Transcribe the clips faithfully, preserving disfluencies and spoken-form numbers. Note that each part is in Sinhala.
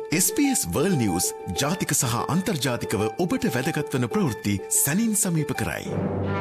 S B S World News ජාතික සහ අන්තර්ජාතිකව ඔබට වැදගත් වන ප්‍රවෘත්ති සැනින් සමීප කරයි.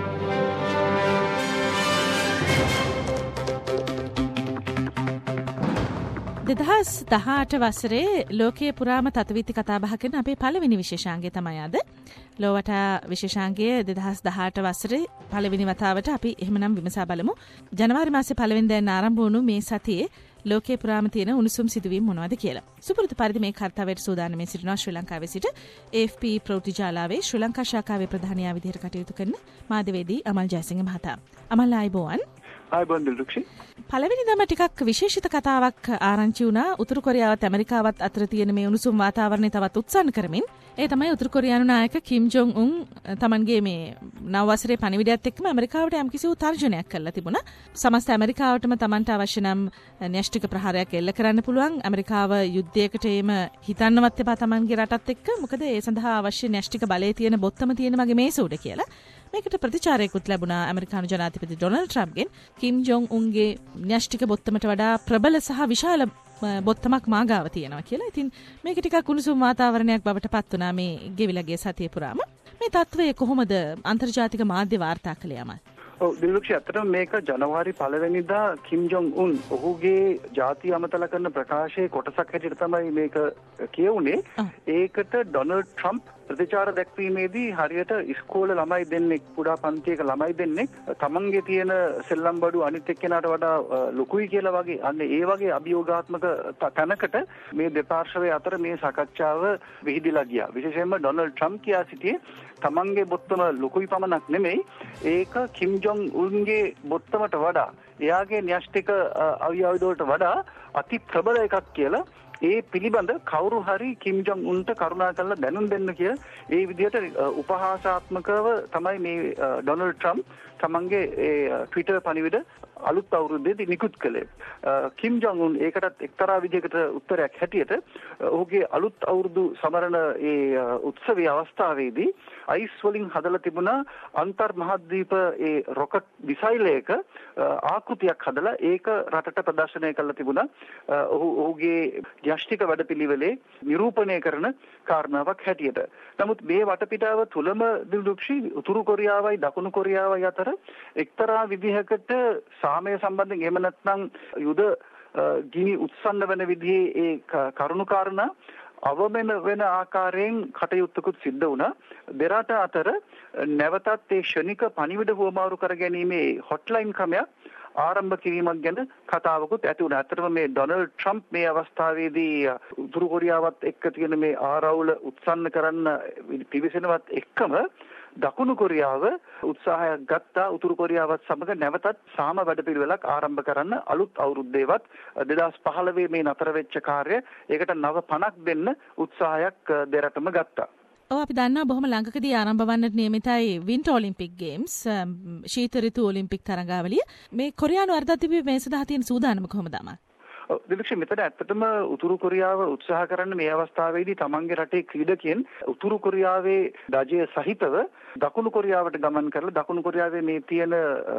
දෙදහස් දහඅට වසරේ ලෝකයේ පුරාම තත්ත්වීති කතා බහ කරන අපේ පළවෙනි විශේෂාංගය තමයි අද. ලෝවට විශේෂාංගය දෙදහස් දහඅට වසරේ පළවෙනි වතාවට අපි එහෙමනම් විමසා බලමු. ජනවාරි මාසේ පළවෙනි දින ආරම්භ වුණු මේ සතියේ ලෝකයේ පුරාම තියෙන උණුසුම් සිදුවීම් මොනවද කියලා. සුපුරුදු පරිදි මේ කර්තව්‍යයට සූදානම් මේ සිටිනවා ශ්‍රී ලංකාවේ සිට ඒ එෆ් පී ප්‍රවෘත්තිජාලාවේ ශ්‍රී ලංකා ශාඛාවේ ප්‍රධානියා විදිහට කටයුතු කරන මාධ්‍යවේදී අමල් ජයසිංහ මහතා. අමල් ආයිබෝවන්. ආයිබෝන් දිල්රුක්ෂි. පළවෙනි දම ටිකක් විශේෂිත කතාවක් ආරංචි වුණා උතුරු කොරියාවත් ඇමරිකාවත් අතර තියෙන මේ උණුසුම් වාතාවරණය තවත් උත්සන්න කරමින්. ඒ තමයි උතුරු කොරියානු නායක කිම් ජොන් උන් තමන්ගේ මේ නව වසරේ පණිවිඩයත් එක්කම ඇමරිකාවට යම්කිසි තර්ජනයක් කළා තිබුණා. සමස්ත ඇමරිකාවටම තමන්ට අවශ්‍ය නම් න්‍යෂ්ටික ප්‍රහාරයක් එල්ල කරන්න පුළුවන්. ඇමරිකාව යුද්ධයකට එම හිතන්නවත් එපා තමන්ගේ රටත් එක්ක. මොකද ඒ සඳහා අවශ්‍ය න්‍යෂ්ටික බලය තියෙන බොත්තම තියෙන මගේ මේස උඩ කියලා. මේකට ප්‍රතිචාරයකුත් ලැබුණා ඇමරිකානු ජනාධිපති ඩොනල්ඩ් ට්‍රම්ප්ගෙන්. කිම් ජොන් උන්ගේ න්‍යෂ්ටික බොත්තමට වඩා ප්‍රබල සහ විශාල බොත්තමක් මාගාව තියෙනවා කියලා. ඉතින් මේක ටිකක් උණුසුම් වාතාවරණයක් බවට පත් වුණා මේ ගෙවිලගේ සතිය පුරාම. මේ තත්ත්වය කොහොමද අන්තර්ජාතික මාධ්‍ය වාර්තා කළේ යමල්? ඔව් දිල්රුක්ෂි, අතරම මේක ජනවාරි පළවෙනිදා කිම් ජොන් උන් ඔහුගේ ජාතිය අමතල කරන ප්‍රකාශයේ කොටසක් හැටියට තමයි මේක කියවුනේ. ඒකට ඩොනල්ඩ් ට්‍රම්ප් ප්‍රතිචාර දැක්වීමේදී හරියට ඉස්කෝලේ ළමයි දෙන්නෙක් කුඩා පන්තියක ළමයි දෙන්නෙක් තමන්ගේ තියෙන සෙල්ලම් බඩු අනිත් එක්කෙනාට වඩා ලොකුයි කියලා වගේ අන්න ඒ වගේ අභියෝගාත්මක තැනකට මේ දෙපාර්ශ්වය අතර මේ සාකච්ඡාව විහිදිලා ගියා. විශේෂයෙන්ම ඩොනල්ඩ් ට්‍රම්ප් කියා සිටියේ තමන්ගේ බොත්තම ලොකුයි පමණක් නෙමෙයි ඒක කිම් ජොන් උන්ගේ බොත්තමට වඩා එයාගේ න්‍යෂ්ටික අවයවවලට වඩා අති ප්‍රබල එකක් කියලා. ඒ පිළිබඳ කවුරු හරි කිම් ජොන් උන්ට කරුණා කරලා දැනුම් දෙන්න කියලා ඒ විදිහට උපහාසාත්මකව තමයි මේ ඩොනල්ඩ් ට්‍රම්ප් තමන්ගේ ඒ ට්විටර් පණිවිඩ අලුත් අවුරුද්දේදී නිකුත් කළේ. කිම් ජොන් උන් ඒකටත් එක්තරා විදිහකට උත්තරයක් හැටියට ඔහුගේ අලුත් අවුරුදු සමරන ඒ උත්සවයේ අවස්ථාවේදී අයිස් වලින් හදලා තිබුණා අන්තර් මහද්වීප ඒ රොකට් මිසයිලයක ආකෘතියක් හදලා ඒක රටට ප්‍රදර්ශනය කරලා තිබුණා. ඔහු ඔහුගේ න්‍යෂ්ටික වැඩපිළිවෙලේ නිරූපණය කරන කාරණාවක් හැටියට. නමුත් මේ වටපිටාව තුලම දිල්රුක්ෂි උතුරු කොරියාවයි දකුණු කොරියාවයි අතර එක්තරා විදිහකට සාමය සම්බන්ධයෙන් එහෙම නැත්නම් යුද ගිනි උත්සන්න වෙන විදිහේ ඒ කරුණු කාරණා අවමන වෙන ආකාරයෙන් කටයුත්තකුත් සිද්ධ වුණා. දෙරට අතර නැවතත් ඒ ක්ෂණික පණිවිඩ හුවමාරු කර ගැනීමේ හොට්ලයින් ක්‍රමයක් ආරම්භ කිරීමක් ගැන කතාවකුත් ඇති වුණා. ඇත්තටම මේ ඩොනල්ඩ් ට්‍රම්ප් මේ අවස්ථාවේදී උතුරු කොරියාවත් එක්ක තියෙන මේ ආරවුල උත්සන්න කරන්න පිවිසෙනවත් එක්කම දකුණු කොරියාව උත්සාහයක් ගත්තා උතුරු කොරියාවත් සමග නැවතත් සාම වැඩපිළිවෙලක් ආරම්භ කරන්න අලුත් අවුරුද්දේවත් දෙදහස් පහළොව මේ නතර වෙච්ච කාර්ය ඒකට නව පණක් දෙන්න උත්සාහයක් දෙරටම ගත්තා. ඔව් අපි දන්නවා බොහොම ළඟකදී ආරම්භ වන්නට නියමිතයි වින්ටර් ඔලිම්පික් ගේම්ස් ශීත ඍතු ඔලිම්පික් තරඟාවලිය. මේ කොරියානු අර්ධද්වීපයේ මේ සඳහා තියෙන සූදානම කොහොමද අමල්? දිලක්ෂ මෙතන ඇත්තටම උතුරු කොරියාව උත්සාහ කරන්න මේ අවස්ථාවේදී තමන්ගේ රටේ ක්‍රීඩකයන් උතුරු කොරියාවේ රජය සහිතව දකුණු කොරියාවට ගමන් කරලා දකුණු කොරියාවේ මේ තියෙන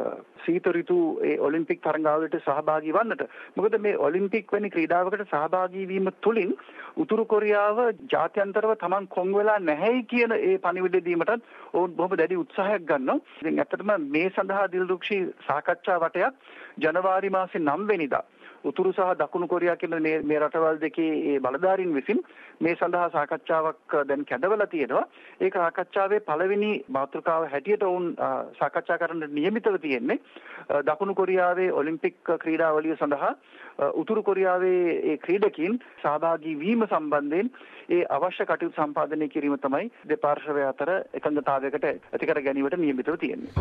සීත ඍතු ඒ ඔලිම්පික් තරඟාවලට සහභාගී වන්නට. මොකද මේ ඔලිම්පික් වැනි ක්‍රීඩාවකට සහභාගී වීම තුළින් උතුරු කොරියාව ජාත්‍යන්තරව තමන් කොන් වෙලා නැහැයි කියන ඒ පණිවිඩ දීමටත් ඔවුන් බොහොම දැඩි උත්සාහයක් ගන්නවා. ඉතින් ඇත්තටම මේ සඳහා දිල්රුක්ෂි සාකච්ඡා වටයක් ජනවාරි මාසේ නවය වෙනිදා උතුරු සහ දකුණු කොරියා කියන මේ මේ රටවල් දෙකේ ඒ බලධාරීන් විසින් මේ සඳහා සාකච්ඡාවක් දැන් කැඳවලා තියෙනවා. ඒක සාකච්ඡාවේ පළවෙනි මාතෘකාව හැටියට වුන් සාකච්ඡා කරන්න නියමිතව තියෙන්නේ. දකුණු කොරියාවේ ඔලිම්පික් ක්‍රීඩාවලිය සඳහා උතුරු කොරියාවේ ඒ ක්‍රීඩකයන් සහභාගී වීම සම්බන්ධයෙන් ඒ අවශ්‍ය කටයුතු සම්පාදනය කිරීම තමයි දෙපාර්ශ්වය අතර එකඟතාවයකට ඇති කර ගැනීමට නියමිතව තියෙන්නේ.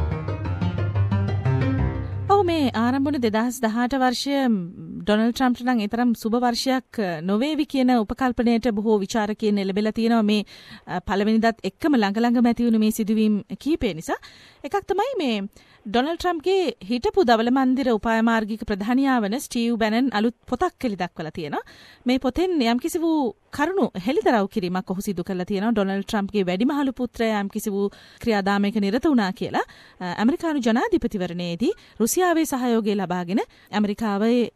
ඔව් මේ ආරම්භ වුණු දෙදහස් දහඅට වර්ෂය ඩොනල්ඩ් ට්‍රම්ප්ට නම් ඒ තරම් සුබ වර්ෂයක් නොවේවි කියන උපකල්පනයට බොහෝ විචාරකයන් එළඹෙලා තියෙනවා මේ පළවෙනිදාත් එක්කම ළඟ ළඟම ඇති වුණු මේ සිදුවීම් කීපය නිසා. එකක් තමයි මේ ඩොනල්ඩ් ට්‍රම්ප්ගේ හිටපු දවල මන්දිර උපාය මාර්ගික ප්‍රධානියා වන ස්ටීව් බැනන් අලුත් පොතක් එළි දක්වලා තියෙනවා. මේ පොතෙන් යම්කිසි වූ කරුණු හෙළිදරව් කිරීමක් ඔහු සිදු කරලා තියෙනවා. ඩොනල්ඩ් ට්‍රම්ප්ගේ වැඩිමහලු පුත්‍රයා යම්කිසි වූ ක්‍රියාදාමයක නිරත වුණා කියලා ඇමරිකානු ජනාධිපතිවරණයේදී රුසියාවේ සහයෝගය ලබාගෙන ඇමරිකාවේ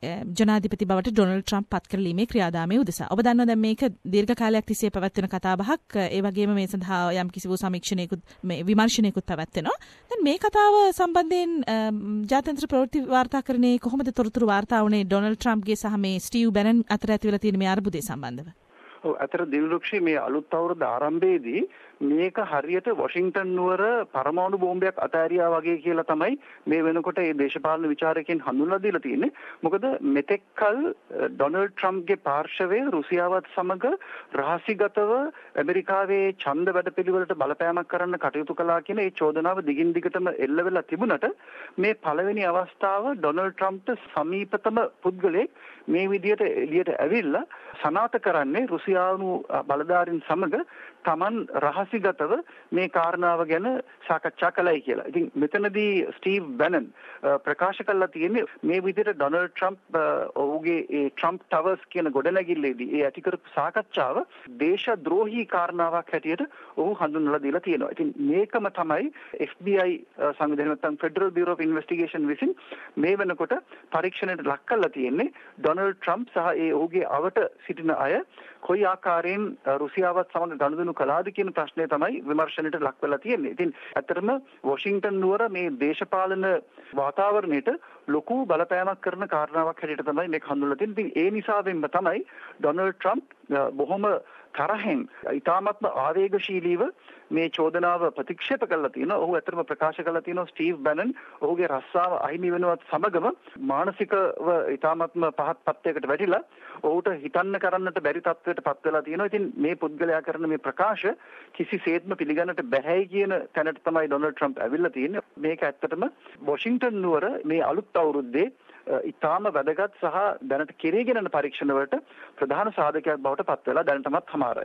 ජනාධිපති බවට ඩොනල්ඩ් ට්‍රම්ප් පත් කරලීමේ ක්‍රියාදාමයේ උදෙසා. ඔබ දන්නවා දැන් මේක දීර්ඝ කාලයක් තිස්සේ පැවැත්වෙන කතාබහක්. ඒ වගේම මේ සඳහා යම් කිසි වූ සමීක්ෂණයකුත් මේ විමර්ශනයකුත් පැවැත්වෙනවා. දැන් මේ කතාව සම්බන්ධයෙන් ජාත්‍යන්තර ප්‍රවෘත්ති වාර්තාකරණයේ කොහොමද තොරතුරු වාර්තා වුණේ ඩොනල්ඩ් ට්‍රම්ප්ගේ සහ මේ ස්ටීව් බැනන් අතර ඇති වෙලා තියෙන මේ අර්බුදය සම්බන්ධව? ඔව් අතර දිනුලක්ෂි මේ අලුත් අවුරුද්ද ආරම්භයේදී මේක හරියට වොෂින්ටන් නුවර පරමාණු බෝම්බයක් අතෑරියා වගේ කියලා තමයි මේ වෙනකොට මේ දේශපාලන විචාරකයන් හඳුන්වලා දීලා තියෙන්නේ. මොකද මෙතෙක්කල් ඩොනල්ඩ් ට්‍රම්ප්ගේ පාර්ශවයේ රුසියාවත් සමග රහසිගතව ඇමරිකාවේ ඡන්ද වැඩපිළිවෙලට බලපෑමක් කරන්න කටයුතු කළා කියන ඒ චෝදනාව දිගින් දිගටම එල්ල වෙලා තිබුණට මේ පළවෙනි අවස්ථාව ඩොනල්ඩ් ට්‍රම්ප්ට සමීපතම පුද්ගලයෙක් මේ විදියට එළියට ඇවිල්ලා සනාථ කරන්නේ රුසියානු බලධාරීන් සමග තමන් රහසිගතව මේ කාරණාව ගැන සාකච්ඡා කළයි කියලා. ඉතින් මෙතනදී ස්ටීව් බැනන් ප්‍රකාශ කළා තියෙන්නේ මේ විදිහට ඩොනල්ඩ් ට්‍රම්ප් ඔහුගේ ඒ ට්‍රම්ප් ටවර්ස් කියන ගොඩනැගිල්ලේදී ඒ ඇති කරපු සාකච්ඡාව දේශද්‍රෝහී කාරණාවක් හැටියට ඔහු හඳුන්වලා දීලා තියෙනවා. ඉතින් මේකම තමයි එෆ් බී ආයි සංවිධානය නැත්නම් ෆෙඩරල් බියුරෝ ඔෆ් ඉන්වෙස්ටිගේෂන් විසින් මේ වෙනකොට පරීක්ෂණයට ලක් කරලා තියෙන්නේ ඩොනල්ඩ් ට්‍රම්ප් සහ ඒ ඔහුගේ අවට සිටින අය කොයි ආකාරයෙන් රුසියාවත් සමග ගනුදෙනු කළාද කියන ප්‍රශ්නය තමයි විමර්ශනයට ලක් වෙලා තියෙන්නේ. ඉතින් ඇත්තටම වොෂින්ටන් නුවර මේ දේශපාලන වාතාවරණයට ලොකු බලපෑමක් කරන කාරණාවක් හැටියට තමයි මේක හඳුන්වලා තියෙන්නේ. ඉතින් ඒ නිසාවෙන්ම තමයි ඩොනල්ඩ් ට්‍රම්ප් බොහොම තරහෙන් ඉතාමත්ම ආවේගශීලීව මේ චෝදනාව ප්‍රතික්ෂේප කළා තියෙනවා. ඔහු ඇත්තටම ප්‍රකාශ කළා තියෙනවා ස්ටීව් බැනන් ඔහුගේ රස්සාව අහිමි වෙනවත් සමගම මානසිකව ඉතාමත්ම පහත් පත්යකට වැටිලා ඔහුට හිතන්න කරන්නට බැරි තත්ත්වයට පත් වෙලා තියෙනවා. ඉතින් මේ පුද්ගලයා කරන මේ ප්‍රකාශ කිසිසේත්ම පිළිගන්නට බැහැයි කියන තැනට තමයි ඩොනල්ඩ් ට්‍රම්ප් ඇවිල්ලා තියෙන්නේ. මේක ඇත්තටම වොෂින්ටන් නුවර මේ අලුත් අවුරුද්දේ ඉතාම වැදගත් සහ දැනට කෙරේගෙන යන පරීක්ෂණ වලට ප්‍රධාන සාධකයක් බවට පත් වෙලා දැනටමත් හමාරයි.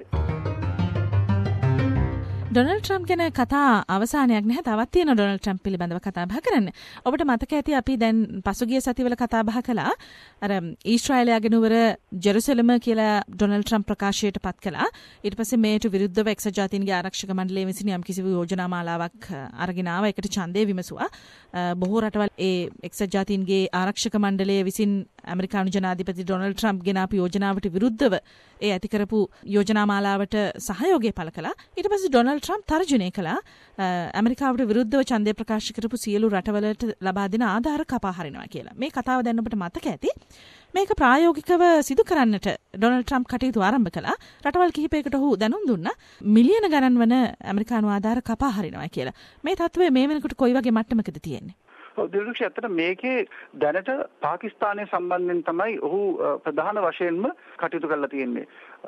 ඩොනල්ඩ් ට්‍රම්ප් ගැන කතා අවසානයක් නැහැ. තවත් තියෙන ඩොනල්ඩ් ට්‍රම්ප් පිළිබඳව කතා බහ කරන්න. ඔබට මතක ඇති අපි දැන් පසුගිය සතිවල කතා බහ කළා. අර ඊශ්‍රායලය ගෙනුවර ජෙරුසලම කියලා ඩොනල්ඩ් ට්‍රම්ප් ප්‍රකාශයට පත් කළා. ඊට පස්සේ මේට විරුද්ධව එක්සත් ජාතීන්ගේ ආරක්ෂක මණ්ඩලය විසින් යම් කිසි යෝජනා මාලාවක් අරගෙන ආවා. ඒකට ඡන්දය විමසුවා. බොහෝ රටවල් ඒ එක්සත් ජාතීන්ගේ ආරක්ෂක මණ්ඩලය විසින් ඇමරිකානු ජනාධිපති ඩොනල්ඩ් ට්‍රම්ප් ගෙන ආපු යෝජනාවට විරුද්ධව ඒ ඇති කරපු යෝජනා මාලාවට සහයෝගය පළ කළා. ඊට පස්සේ ඩොනල්ඩ් ට්‍රම්ප් තර්ජනය කළා ඇමරිකාවට විරුද්ධව ඡන්දය ප්‍රකාශ කරපු සියලු රටවලට ලබා දෙන ආධාර කපා හරිනවා කියලා. මේ කතාව දැන් ඔබට මතක ඇති. මේක ප්‍රායෝගිකව සිදු කරන්නට ඩොනල්ඩ් ට්‍රම්ප් කටයුතු ආරම්භ කළා. රටවල් කිහිපයකට ඔහු දැනුම් දුන්නා මිලියන ගණන් වන ඇමරිකානු ආධාර කපා හරිනවා කියලා. මේ තත්ත්වය මේ වෙනකොට කොයි වගේ මට්ටමකද තියෙන්නේ? දිලුක්ෂ ඇත්තට මේකේ දැනට පාකිස්තානය සම්බන්ධයෙන් තමයි ඔහු ප්‍රධාන වශයෙන්ම කටයුතු කරලා තියෙන්නේ.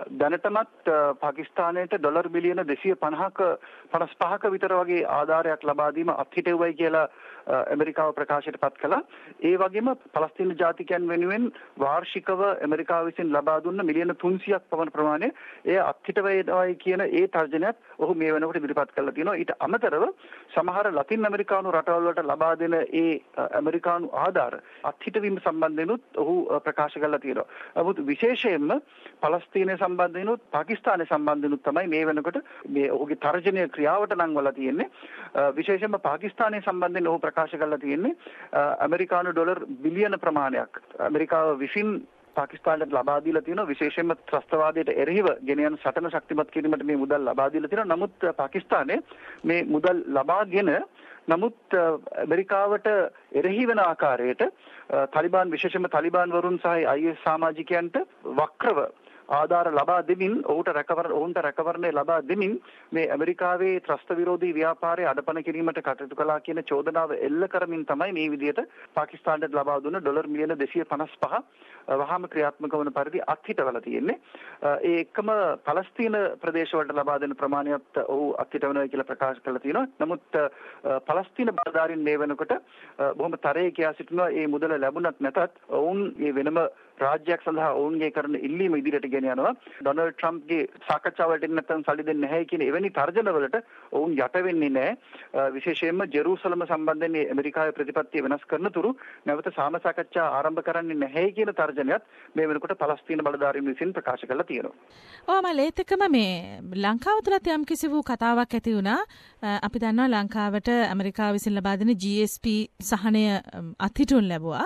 දැනටමත් පාකිස්තානයට ඩොලර් බිලියන දෙසිය පනහක පනස් පහක විතර වගේ ආධාරයක් ලබා දීම අත්හිටුවයි කියලා ඇමරිකාව ප්‍රකාශයට පත් කළා. ඒ වගේම පලස්තීන ජාතිකයන් වෙනුවෙන් වාර්ෂිකව ඇමරිකාව විසින් ලබා දුන්න මිලියන තුන්සියක් පමණ ප්‍රමාණය එය අත්හිටුවයි කියන ඒ තර්ජනයත් ඔහු මේ වෙනකොට ඉදිරිපත් කරලා තියෙනවා. ඊට අමතරව සමහර ලතින් ඇමරිකානු රටවල් වලට ලබා දෙන ඒ ඇමරිකානු ආධාර අත්හිටවීම සම්බන්ධෙනුත් ඔහු ප්‍රකාශ කරලා තියෙනවා. නමුත් විශේෂයෙන්ම පලස්තීනය සම්බන්ධෙනුත් පාකිස්තානය සම්බන්ධෙනුත් තමයි මේ වෙනකොට මේ ඔහුගේ තර්ජනය ක්‍රියාවට නංවලා තියෙන්නේ. විශේෂයෙන්ම පාකිස්තානය සම්බන්ධයෙන් ඔහු ප්‍රකාශ කරලා තියෙන්නේ ඇමරිකානු ඩොලර් බිලියන ප්‍රමාණයක් ඇමරිකාව විසින් පාකිස්තානයට ලබා දීලා තියෙනවා. විශේෂයෙන්ම ත්‍රස්තවාදයට එරෙහිව ගෙන යන සටන ශක්තිමත් කිරීමට මේ මුදල් ලබා දීලා තියෙනවා. නමුත් පාකිස්තානය මේ මුදල් ලබාගෙන නමුත් ඇමරිකාවට එරෙහි වෙන ආකාරයට තලිබාන් විශේෂයෙන්ම තලිබාන් වරුන් සහ ආයි එස් සමාජිකයන්ට වක්‍රව ආධාර ලබා දෙමින් ඔහුට රැකවරණ ඔවුන්ට රැකවරණය ලබා දෙමින් මේ ඇමරිකාවේ ත්‍රස්ත විරෝධී ව්‍යාපාරය අඩපණ කිරීමට කටයුතු කළා කියන චෝදනාව එල්ල කරමින් තමයි මේ විදිහට පාකිස්තානයට ලබා දුන්න ඩොලර් මිලියන දෙසිය පනස් පහ වහාම ක්‍රියාත්මක වන පරිදි අත්හිටවලා තියෙන්නේ. ඒ එක්කම පලස්තීන ප්‍රදේශවලට ලබා දෙන ප්‍රමාණයත් ඔහු අත්හිටවනවා කියලා ප්‍රකාශ කරලා තියෙනවා. නමුත් පලස්තීන බලධාරීන් මේ වෙනකොට බොහොම තරයේ කියා සිටිනවා මේ මුදල ලැබුණත් නැතත් ඔවුන් මේ වෙනම රාජ්‍යයක් සඳහා ඔවුන්ගේ කරන ඉල්ලීම ඉදිරියට ගෙන යනවා. ඩොනල්ඩ් ට්‍රම්ප්ගේ සාකච්ඡාවලට එන්න නැත්නම් සල්ලි දෙන්නේ නැහැ කියන එවැනි තර්ජනවලට ඔවුන් යට වෙන්නේ නැහැ. විශේෂයෙන්ම ජෙරුසලම සම්බන්ධයෙන් ඇමරිකාවේ ප්‍රතිපත්තිය වෙනස් කරන තුරු නැවත සාම සාකච්ඡා ආරම්භ කරන්නේ නැහැ කියන තර්ජනයත් මේ වෙනකොට පලස්තීන බලධාරීන් විසින් ප්‍රකාශ කරලා තියෙනවා. ඔව් මම ඒකම මේ ලංකාව තුලත් යම් කිසි වූ කතාවක් ඇති වුණා. අපි දන්නවා ලංකාවට ඇමරිකාව විසින් ලබා දෙන ජී එස් පී සහනය අත්හිටුන් ලැබුවා.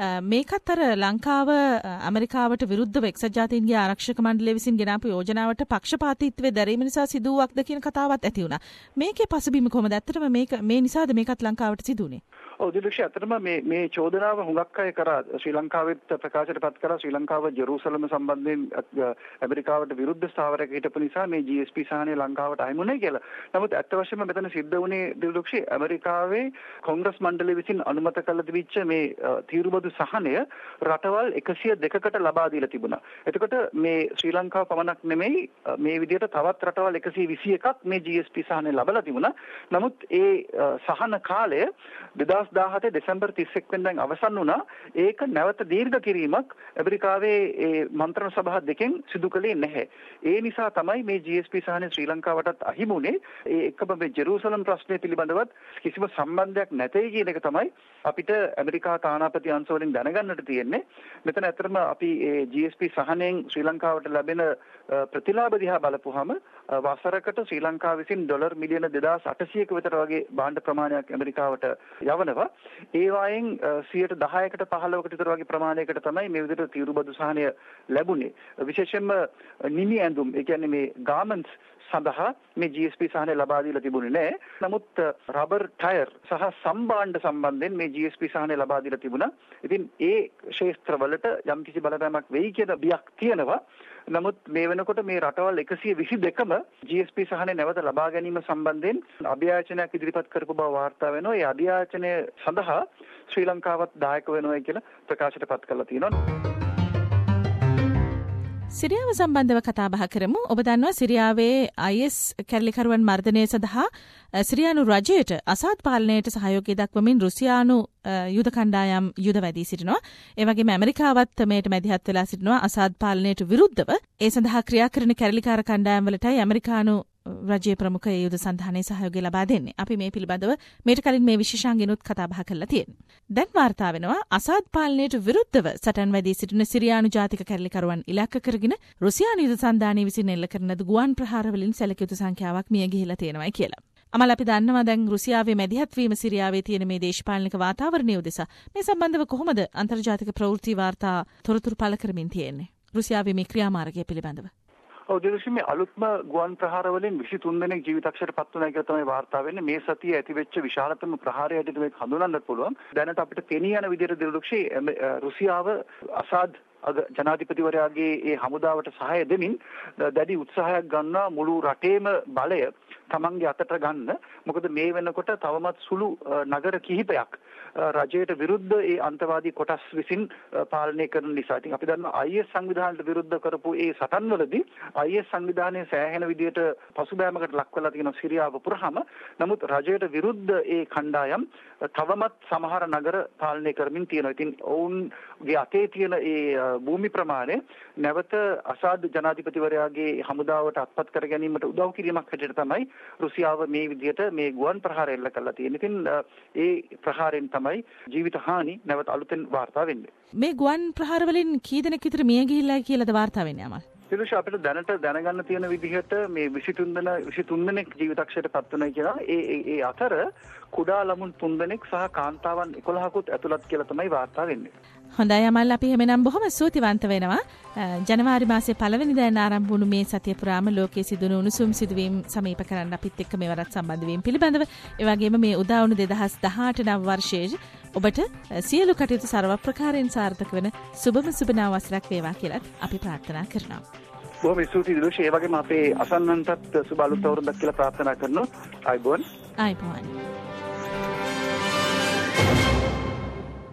මේකත් අර ලංකාව ඇමරිකාවට විරුද්ධව එක්සත් ජාතීන්ගේ ආරක්ෂක මණ්ඩලය විසින් ගෙනාපු යෝජනාවට පක්ෂපාතීත්වයේ දැරීම නිසා සිදුවක්ද කියන කතාවත් ඇති වුණා. මේකේ පසුබිම කොහොමද? ඇත්තටම මේක මේ නිසාද මේකත් ලංකාවට සිදුුනේ? ඔව් දිලක්ෂ ඇත්තටම මේ මේ චෝදනාව හුඟක් අය කරා ශ්‍රී ලංකාවෙත් ප්‍රකාශයට පත් කරා. ශ්‍රී ලංකාව ජෙරුසලම සම්බන්ධයෙන් ඇමරිකාවට විරුද්ධ ස්ථාවරයක හිටපු නිසා මේ ජී එස් පී සහනය ලංකාවට අහිමුනේ කියලා. නමුත් ඇත්ත වශයෙන්ම මෙතන සිද්ධ වුණේ දිලක්ෂ ඇමරිකාවේ කොංග්‍රස් මණ්ඩලය විසින් අනුමත කළ තිබිච්ච මේ තීරුබදු සහනය රටවල් එකසිය දෙකකට ලබා දීලා තිබුණා. එතකොට මේ ශ්‍රී ලංකාව පමණක් නෙමෙයි මේ විදිහට තවත් රටවල් එකසිය විසි එකක් මේ ජී එස් පී සහනය ලබලා තිබුණා. නමුත් ඒ සහන කාලය දෙදහස් දාහතේ දෙසැම්බර් තිස් එක් වෙනිදාන් අවසන් වුණා. ඒක නැවත දීර්ඝ කිරීමක් ඇමරිකාවේ ඒ මන්ත්‍රණ සභා දෙකෙන් සිදු කළේ නැහැ. ඒ නිසා තමයි මේ ජී එස් පී සහනය ශ්‍රී ලංකාවටත් අහිමුනේ. ඒ එක්කම මේ ජෙරුසලම් ප්‍රශ්නය පිළිබඳවත් කිසිම සම්බන්ධයක් නැtei කියන එක තමයි අපිට ඇමරිකා තානාපති අංශ වලින් දැනගන්නට තියෙන්නේ. මෙතන ඇත්තටම අපි ඒ ජී එස් පී සහනයෙන් ශ්‍රී ලංකාවට ලැබෙන ප්‍රතිලාභ දිහා බලපුවාම වසරකට ශ්‍රී ලංකාව විසින් ඩොලර් මිලියන දෙදාස් අටසියක විතර වගේ භාණ්ඩ ප්‍රමාණයක් ඇමරිකාවට යවනවා. ඒ වයින් සියයට දහයකට පහළොවකට විතර වගේ ප්‍රමාණයකට තමයි මේ විදිහට තීරුබදු සහනය ලැබුණේ. විශේෂයෙන්ම නිමි ඇඳුම්, ඒ කියන්නේ මේ ගාමන්ට්ස් සඳහා මේ ජී එස් පී සහනය ලබා දීලා තිබුණේ නැහැ. නමුත් රබර් ටයර් සහ සම්භාණ්ඩ සම්බන්ධයෙන් මේ ජී එස් පී සහනය ලබා දීලා තිබුණා. ඉතින් ඒ ක්ෂේත්‍රවලට යම්කිසි බලපෑමක් වෙයි කියන බියක් තියෙනවා. නමුත් මේ වෙනකොට මේ රටවල් එකසිය විසි දෙකම ජී එස් පී සහනය නැවත ලබා ගැනීම සම්බන්ධයෙන් අභියාචනයක් ඉදිරිපත් කරපු බව වාර්තා වෙනවා. ඒ අභියාචනය සඳහා ශ්‍රී ලංකාවත් දායක වෙනවා කියලා ප්‍රකාශයට පත් කරලා තියෙනවා. සිරියාව සම්බන්ධව කතා බහ කරමු. ඔබ දන්නවා සිරියාවේ ආයි එස් කැරලිකරුවන් මර්ධනය සඳහා සිරියානු රජයට අසාද් පාලනයට සහයෝගය දක්වමින් රුසියානු යුද කණ්ඩායම් යුද වැදී සිටිනවා. ඒ වගේම ඇමරිකාවත් මේට මැදිහත් වෙලා සිටිනවා අසාද් පාලනයට විරුද්ධව. ඒ සඳහා ක්‍රියා කරන කැරලිකාර කණ්ඩායම් වලටයි ඇමරිකානු රජයේ ප්‍රමුඛ යුද සන්ධානයේ සහයෝගය ලබා දෙන්නේ. අපි මේ පිළිබඳව මේට කලින් මේ විශේෂාංගිනුත් කතා බහ කරලා තියෙනවා. දැන් වාර්තා වෙනවා අසාද් පාලනයට විරුද්ධව සටන් වැදී සිටින සිරියානු ජාතික කැරලිකරුවන් ඉලක්ක කරගෙන රුසියානු යුද සන්ධානයේ විසින් එල්ල කරන ගුවන් ප්‍රහාර වලින් සැලකිය යුතු සංඛ්‍යාවක් මිය ගිහිලා තියෙනවායි කියලා. අමල් අපි දන්නවා දැන් රුසියාවේ මැදිහත් වීම සිරියාවේ තියෙන මේ දේශපාලනික වාතාවරණය උදෙසා මේ සම්බන්ධව කොහොමද අන්තර්ජාතික ප්‍රවෘත්ති වාර්තා තොරතුරු පළ කරමින් තියෙන්නේ රුසියාවේ මේ ක්‍රියාමාර්ගය පිළිබඳව? ඔව් දෙවිසි මේ අලුත්ම ගුවන් ප්‍රහාර වලින් විසි තුන් දෙනෙක් ජීවිතක්ෂයට පත් වුණා කියලා තමයි වාර්තා වෙන්නේ. මේ සතියේ ඇතිවෙච්ච විශාලතම ප්‍රහාරය හැටියට මේක හඳුනන්නත් පුළුවන්. දැනට අපිට පෙනී යන විදිහට දිලුක්ෂි රුසියාව අසාද් අද ජනාධිපතිවරයාගේ ඒ හමුදාවට සහාය දෙමින් දැඩි උත්සාහයක් ගන්නවා මුළු රටේම බලය තමන්ගේ අතට ගන්න. මොකද මේ වෙනකොට තවමත් සුළු නගර කිහිපයක් රජයට විරුද්ධ ඒ අන්තවාදී කොටස් විසින් පාලනය කරන නිසා. ඉතින් අපි දන්නවා ආයි එස් සංවිධානයට විරුද්ධ කරපු ඒ සටන්වලදී ආයි එස් සංවිධානයේ සෑහෙන විදියට පසුබෑමකට ලක් වෙලා තියෙන සිරියාව පුරාම. නමුත් රජයට විරුද්ධ ඒ කණ්ඩායම් තවමත් සමහර නගර පාලනය කරමින් තියෙනවා. ඉතින් ඔවුන්ගේ අතේ තියෙන ඒ භූමි ප්‍රමාණය නැවත අසාද් ජනාධිපතිවරයාගේ හමුදාවට අත්පත් කර ගැනීමට උදව් කිරීමක් හැටියට තමයි රුසියාව මේ විදිහට මේ ගුවන් ප්‍රහාර එල්ල කළා තියෙන්නේ. ඉතින් ඒ ප්‍රහාරයෙන් තමයි ජීවිත හානි නැවත අලුතෙන් වාර්තා වෙන්නේ. මේ ගුවන් ප්‍රහාර වලින් කී දෙනෙක් විතර මිය ගිහිල්ලා කියලාද වාර්තා වෙන්නේ අමල්? තිලුෂ අපිට දැනට දැනගන්න තියෙන විදිහට මේ විසි තුන් දෙනා විසි තුන් දෙනෙක් ජීවිතක්ෂයට පත් වුණා කියලා. ඒ ඒ අතර කුඩා ළමුන් තුන් දෙනෙක් සහ කාන්තාවන් එකොළහකුත් ඇතුළත් කියලා තමයි වාර්තා වෙන්නේ. හොඳයි අමල් අපි එහෙමනම් බොහොම ස්තුතිවන්ත වෙනවා. ජනවාරි මාසයේ පළවෙනිදාන් ආරම්භ වුණු මේ සතිය පුරාම ලෝකයේ සිදුවුණු උණුසුම් සිදුවීම් සමීප කරන්න අපිත් එක්ක මේවරත් සම්බන්ධ වීම පිළිබඳව ඒ වගේම මේ උදා වුණු දෙදහස් දහඅට නව වර්ෂයේ ඔබට සියලු කටයුතු ਸਰව ප්‍රකාරයෙන් සාර්ථක වෙන සුබම සුබ නව වසරක් වේවා කියලා අපි ප්‍රාර්ථනා කරනවා. බොහොම ස්තුතියි දිලුෂ. ඒ වගේම අපේ අසන්නන්ටත් සුබ අලුත් අවුරුද්දක් කියලා ප්‍රාර්ථනා කරනවා. ආයිබෝන්. ආයිබෝන්.